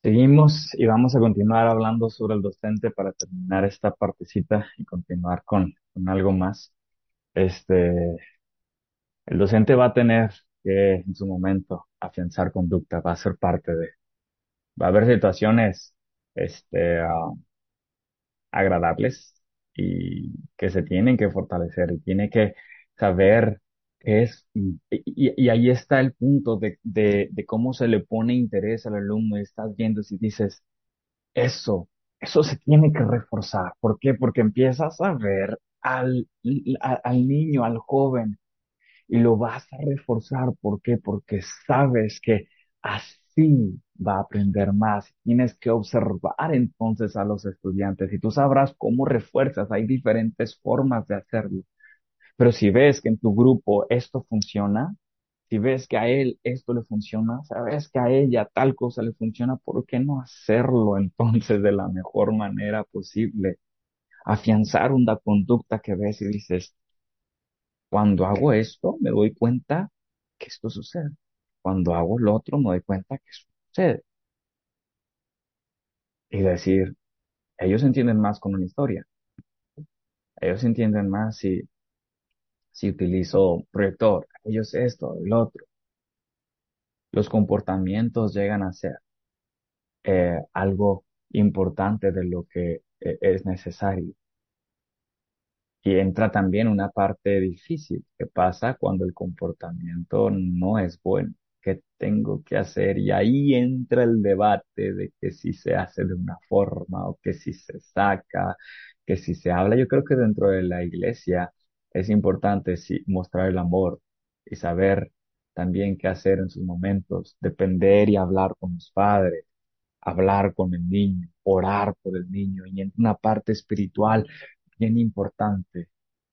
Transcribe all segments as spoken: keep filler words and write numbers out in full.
Seguimos y vamos a continuar hablando sobre el docente para terminar esta partecita y continuar con, con algo más. Este, el docente va a tener que en su momento afianzar conducta, va a ser parte de, va a haber situaciones, este, ah, agradables y que se tienen que fortalecer y tiene que saber qué es, y, y- y ahí está el punto de, de, de cómo se le pone interés al alumno y estás viendo si dices, eso, eso se tiene que reforzar. ¿Por qué? Porque empiezas a ver al, a- al niño, al joven, y lo vas a reforzar. ¿Por qué? Porque sabes que así va a aprender más. Tienes que observar entonces a los estudiantes y tú sabrás cómo refuerzas. Hay diferentes formas de hacerlo. Pero si ves que en tu grupo esto funciona, si ves que a él esto le funciona, sabes que a ella tal cosa le funciona, ¿por qué no hacerlo entonces de la mejor manera posible? Afianzar una conducta que ves y dices, cuando hago esto, me doy cuenta que esto sucede. Cuando hago lo otro, me doy cuenta que eso sucede. Y decir, ellos entienden más con una historia. Ellos entienden más si, si utilizo proyector. Ellos esto, el otro. Los comportamientos llegan a ser eh, algo importante de lo que eh, es necesario. Y entra también una parte difícil que pasa cuando el comportamiento no es bueno. ¿Qué tengo que hacer? Y ahí entra el debate de que si se hace de una forma o que si se saca, que si se habla. Yo creo que dentro de la iglesia es importante sí, mostrar el amor y saber también qué hacer en sus momentos, depender y hablar con los padres, hablar con el niño, orar por el niño y en una parte espiritual bien importante,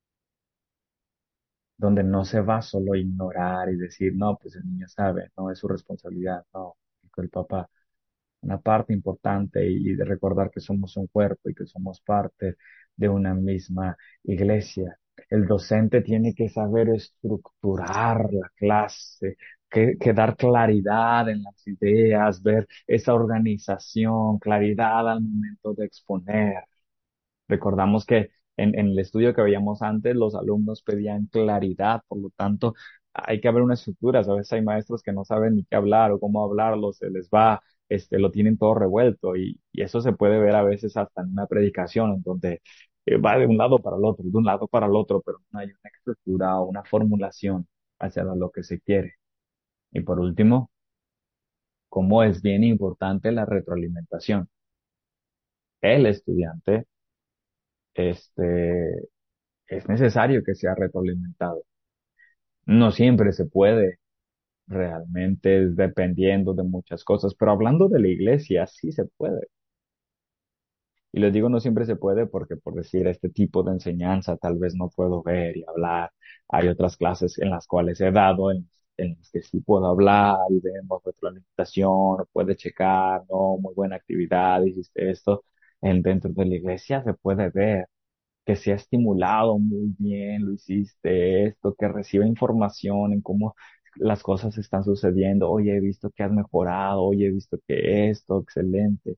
donde no se va solo a ignorar y decir, no, pues el niño sabe, no es su responsabilidad, no, dijo el papá. Una parte importante y de recordar que somos un cuerpo y que somos parte de una misma iglesia. El docente tiene que saber estructurar la clase, que, que dar claridad en las ideas, ver esa organización, claridad al momento de exponer. Recordamos que en, en el estudio que veíamos antes, los alumnos pedían claridad, por lo tanto, hay que haber una estructura. A veces hay maestros que no saben ni qué hablar o cómo hablarlo, se les va, este, lo tienen todo revuelto y, y eso se puede ver a veces hasta en una predicación, en donde eh, va de un lado para el otro, de un lado para el otro, pero no hay una estructura o una formulación hacia lo que se quiere. Y por último, cómo es bien importante la retroalimentación. El estudiante, este, es necesario que sea retroalimentado. No siempre se puede, realmente es dependiendo de muchas cosas, pero hablando de la iglesia, sí se puede. Y les digo, no siempre se puede porque, por decir, este tipo de enseñanza tal vez no puedo ver y hablar. Hay otras clases en las cuales he dado, en, en las que sí puedo hablar y vemos retroalimentación, puede checar, no, muy buena actividad, hiciste esto. En, dentro de la iglesia se puede ver que se ha estimulado muy bien, lo hiciste esto, que recibe información en cómo las cosas están sucediendo. Oye, he visto que has mejorado, oye, he visto que esto, excelente.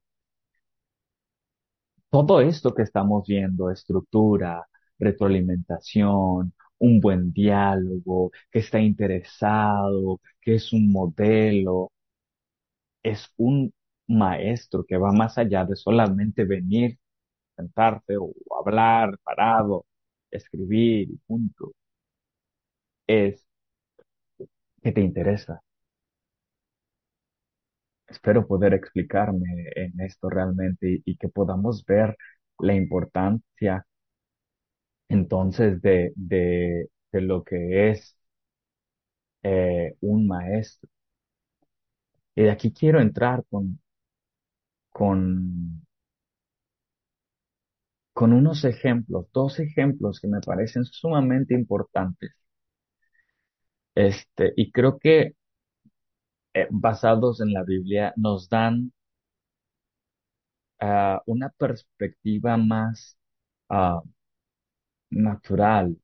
Todo esto que estamos viendo, estructura, retroalimentación, un buen diálogo, que está interesado, que es un modelo, es un maestro que va más allá de solamente venir, sentarte o hablar parado, escribir y punto. Es que te interesa. Espero poder explicarme en esto realmente y, y que podamos ver la importancia entonces de, de, de lo que es eh, un maestro. Y de aquí quiero entrar con, con, con unos ejemplos, dos ejemplos que me parecen sumamente importantes. Este, y creo que eh, basados en la Biblia nos dan ah, una perspectiva más ah, natural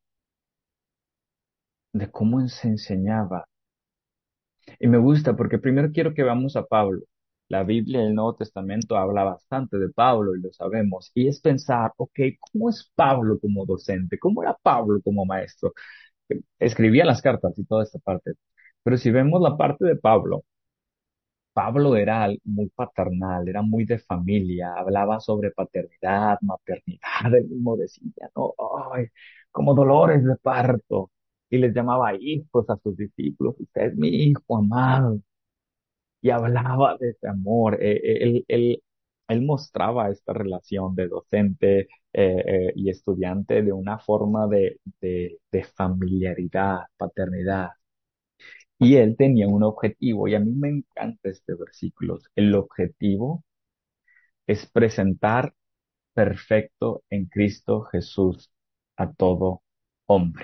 de cómo se enseñaba. Y me gusta porque primero quiero que veamos a Pablo. La Biblia y el Nuevo Testamento habla bastante de Pablo y lo sabemos. Y es pensar, ok, ¿cómo es Pablo como docente? ¿Cómo era Pablo como maestro? Escribía las cartas y toda esta parte. Pero si vemos la parte de Pablo, Pablo era al- muy paternal, era muy de familia, hablaba sobre paternidad, maternidad, él mismo decía, no, ay, como dolores de parto, y les llamaba hijos a sus discípulos, usted es mi hijo amado, y hablaba de ese amor, eh, eh, él, él, él mostraba esta relación de docente eh, eh, y estudiante de una forma de, de, de familiaridad, paternidad. Y él tenía un objetivo, y a mí me encanta este versículo. El objetivo es presentar perfecto en Cristo Jesús a todo hombre.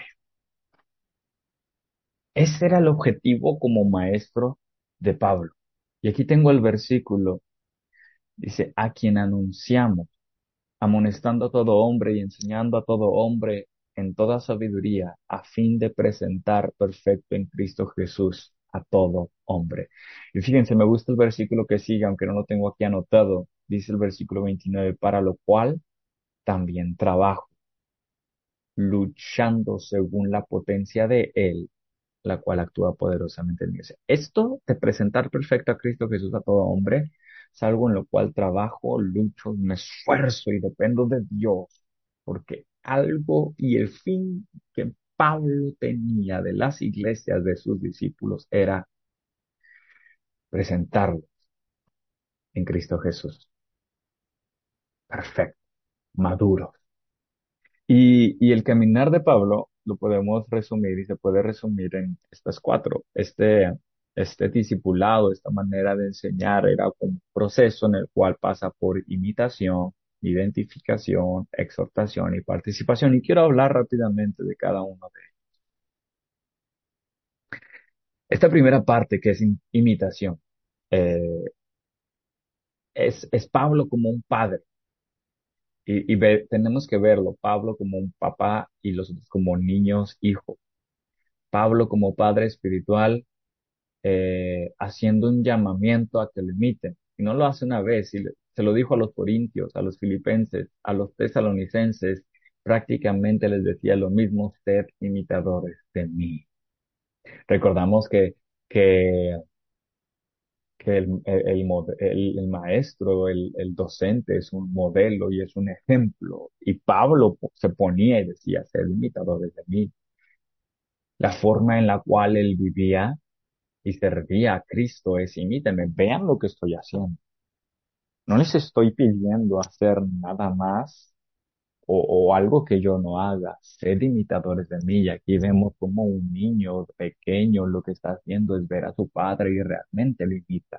Ese era el objetivo como maestro de Pablo. Y aquí tengo el versículo, dice, a quien anunciamos, amonestando a todo hombre y enseñando a todo hombre en toda sabiduría, a fin de presentar perfecto en Cristo Jesús a todo hombre. Y fíjense, me gusta el versículo que sigue, aunque no lo tengo aquí anotado. Dice el versículo veintinueve, para lo cual también trabajo, luchando según la potencia de Él, la cual actúa poderosamente en mí. O sea, esto de presentar perfecto a Cristo Jesús a todo hombre es algo en lo cual trabajo, lucho, me esfuerzo y dependo de Dios, porque algo y el fin que Pablo tenía de las iglesias de sus discípulos era presentarlo en Cristo Jesús, perfecto, maduro. Y, y el caminar de Pablo lo podemos resumir y se puede resumir en estas cuatro. Este, este discipulado, esta manera de enseñar era como un proceso en el cual pasa por imitación, identificación, exhortación y participación. Y quiero hablar rápidamente de cada uno de ellos. Esta primera parte que es in- imitación, eh, es, es Pablo como un padre. Y, y ve- tenemos que verlo, Pablo como un papá y los otros como niños, hijos. Pablo como padre espiritual, eh, haciendo un llamamiento a que lo imiten. Y no lo hace una vez, y le- se lo dijo a los corintios, a los filipenses, a los tesalonicenses, prácticamente les decía lo mismo, sed imitadores de mí. Recordamos que, que, que el, el, el mode- el- el maestro, el, el docente es un modelo y es un ejemplo. Y Pablo po- se ponía y decía, sed imitadores de mí. La forma en la cual él vivía y servía a Cristo es imítenme, vean lo que estoy haciendo. No les estoy pidiendo hacer nada más o, o algo que yo no haga. Sed imitadores de mí. Y aquí vemos como un niño pequeño lo que está haciendo es ver a su padre y realmente lo imita.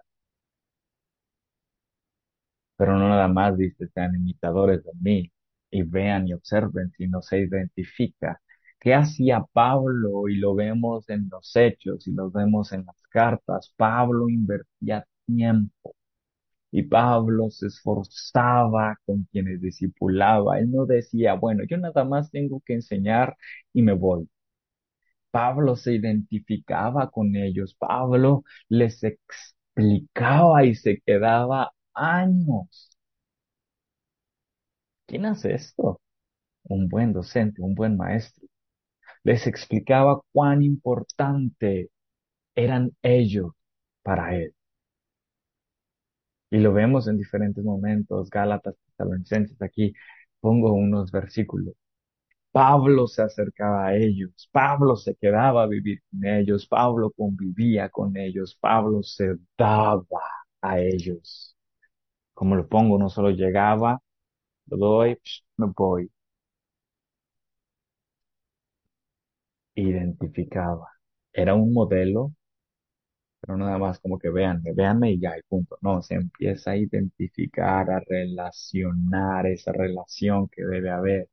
Pero no nada más dice, sean imitadores de mí y vean y observen si no se identifica. ¿Qué hacía Pablo? Y lo vemos en los hechos y lo vemos en las cartas. Pablo invertía tiempo. Y Pablo se esforzaba con quienes discipulaba. Él no decía, bueno, yo nada más tengo que enseñar y me voy. Pablo se identificaba con ellos. Pablo les explicaba y se quedaba años. ¿Quién hace esto? Un buen docente, un buen maestro. Les explicaba cuán importante eran ellos para él. Y lo vemos en diferentes momentos, Gálatas, Tesalonicenses, aquí pongo unos versículos. Pablo se acercaba a ellos, Pablo se quedaba a vivir con ellos, Pablo convivía con ellos, Pablo se daba a ellos. Como lo pongo, no solo llegaba, lo doy, psh, me voy, identificaba. Era un modelo, pero nada más como que véanme, véanme y ya, y punto. No, se empieza a identificar, a relacionar esa relación que debe haber.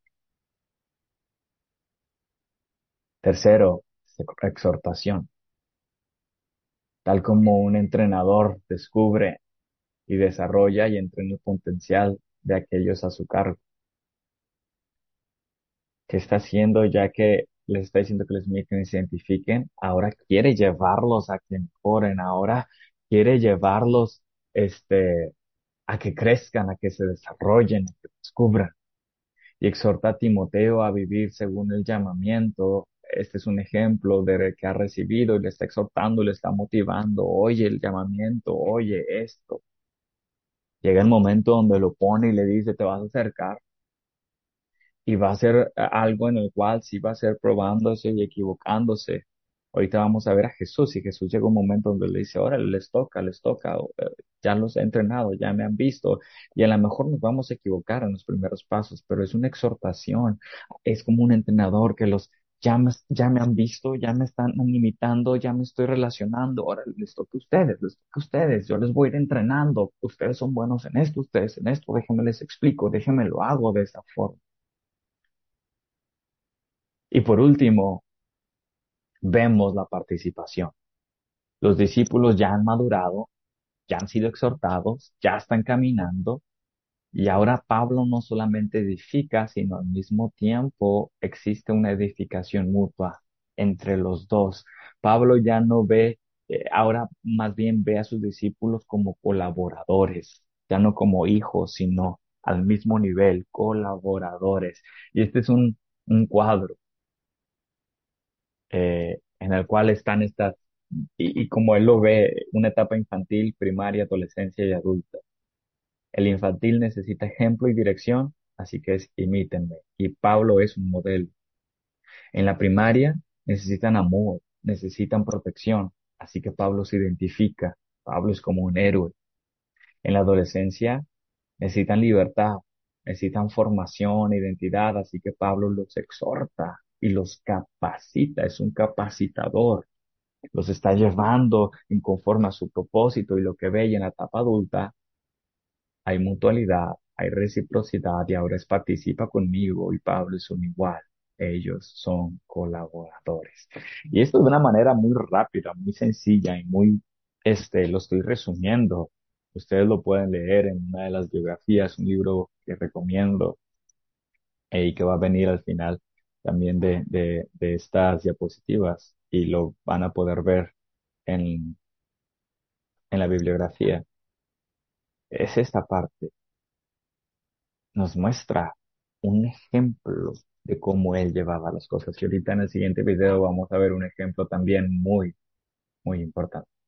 Tercero, exhortación. Tal como un entrenador descubre y desarrolla y entrena el potencial de aquellos a su cargo. ¿Qué está haciendo ya que les está diciendo que les miren y se identifiquen? Ahora quiere llevarlos a que mejoren, ahora quiere llevarlos. este, a que crezcan, a que se desarrollen, a que descubran. Y exhorta a Timoteo a vivir según el llamamiento. Este es un ejemplo de que ha recibido y le está exhortando, le está motivando. Oye el llamamiento, oye esto. Llega el momento donde lo pone y le dice, te vas a acercar y va a ser a- algo en el cual sí va a ser probándose y equivocándose. Ahorita vamos a ver a Jesús y Jesús llega un momento donde le dice, ahora les toca, les toca, o, eh, ya los he entrenado, ya me han visto y a lo mejor nos vamos a equivocar en los primeros pasos, pero es una exhortación, es como un entrenador que los ya me, ya me han visto, ya me están imitando, ya me estoy relacionando, ahora les toca a ustedes, les toca a ustedes, yo les voy a ir entrenando, ustedes son buenos en esto, ustedes en esto, déjenme les explico, déjenme lo hago de esa forma. Y por último, vemos la participación. Los discípulos ya han madurado, ya han sido exhortados, ya están caminando y ahora Pablo no solamente edifica, sino al mismo tiempo existe una edificación mutua entre los dos. Pablo ya no ve, eh, ahora más bien ve a sus discípulos como colaboradores, ya no como hijos, sino al mismo nivel, colaboradores. Y este es un, un cuadro eh, en el cual están estas, y, y como él lo ve, una etapa infantil, primaria, adolescencia y adulta. El infantil necesita ejemplo y dirección, así que es imítenme. Y Pablo es un modelo. En la primaria necesitan amor, necesitan protección, así que Pablo se identifica. Pablo es como un héroe. En la adolescencia necesitan libertad, necesitan formación, identidad, así que Pablo los exhorta y los capacita, es un capacitador. Los está llevando en conforme a su propósito y lo que ve y en la etapa adulta hay mutualidad, hay reciprocidad y ahora es participa conmigo y Pablo es un igual. Ellos son colaboradores. Y esto de una manera muy rápida, muy sencilla y muy, este, lo estoy resumiendo. Ustedes lo pueden leer en una de las biografías, un libro que recomiendo eh, y que va a venir al final también de, de, de estas diapositivas y lo van a poder ver en, en la bibliografía. Es esta parte, nos muestra un ejemplo de cómo él llevaba las cosas. Y ahorita en el siguiente video vamos a ver un ejemplo también muy, muy importante.